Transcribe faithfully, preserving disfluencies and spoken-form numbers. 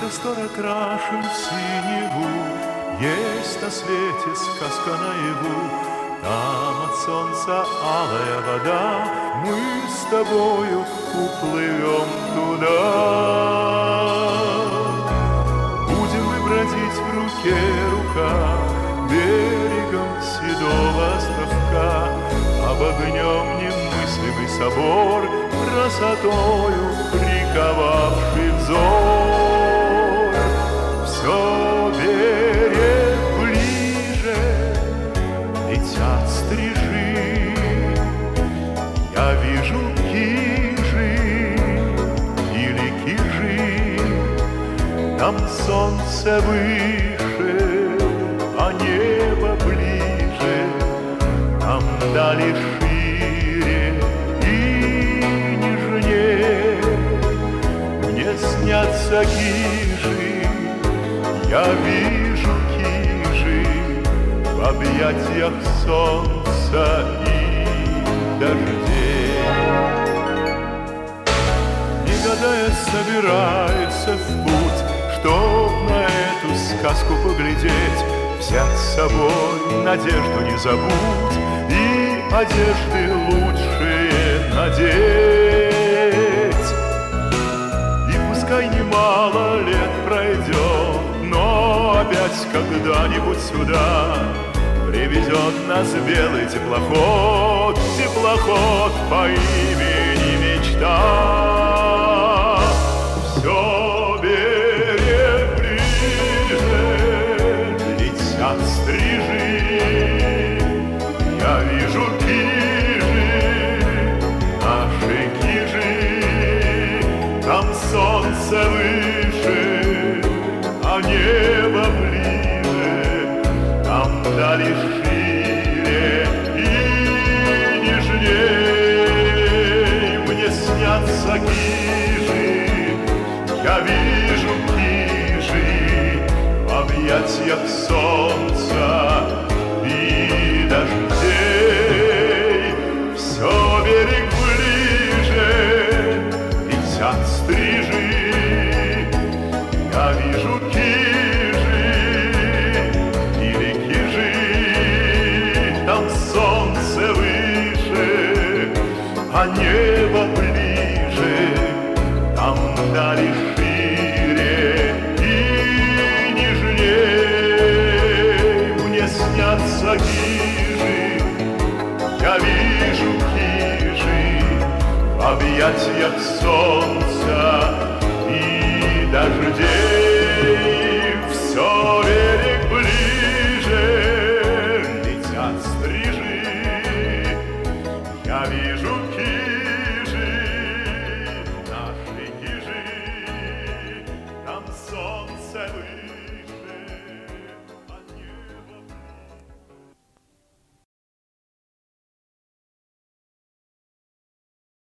простор окрашен в синеву, есть на свете сказка наяву. Там от солнца алая вода, мы с тобою уплывем туда. Будем мы бродить в руке рука, берегом седого островка, обогнем немыслимый собор, красотою приковавший взор. Все берег ближе, летят стрижи, я вижу кижи или кижи. Там солнце выше, а небо ближе, там дали шире и нежнее. Мне снятся кижи, я вижу кижи в объятиях солнца и дождей. Не гадая, собирается в путь, чтоб на эту сказку поглядеть. Взять с собой надежду не забудь и одежды лучшие надеть. И пускай немало лет пройдет, но опять когда-нибудь сюда привезет нас белый теплоход, теплоход по имени Мечта. Все берег ближе, летят стрижи, я вижу кижи, наши кижи. Там солнце выше, а небо ближе, там дали шире и нежней. Мне снятся кижи, я вижу кижи в объятиях солнца и дождей. Все берег ближе, летят стрижи, я вижу кижи или кижи. Там солнце выше, а небо ближе, там дали шире и нежней. Мне снятся кижи, я вижу кижи в объятиях солнца и дождей. Все берег ближе, летят стрижи, я вижу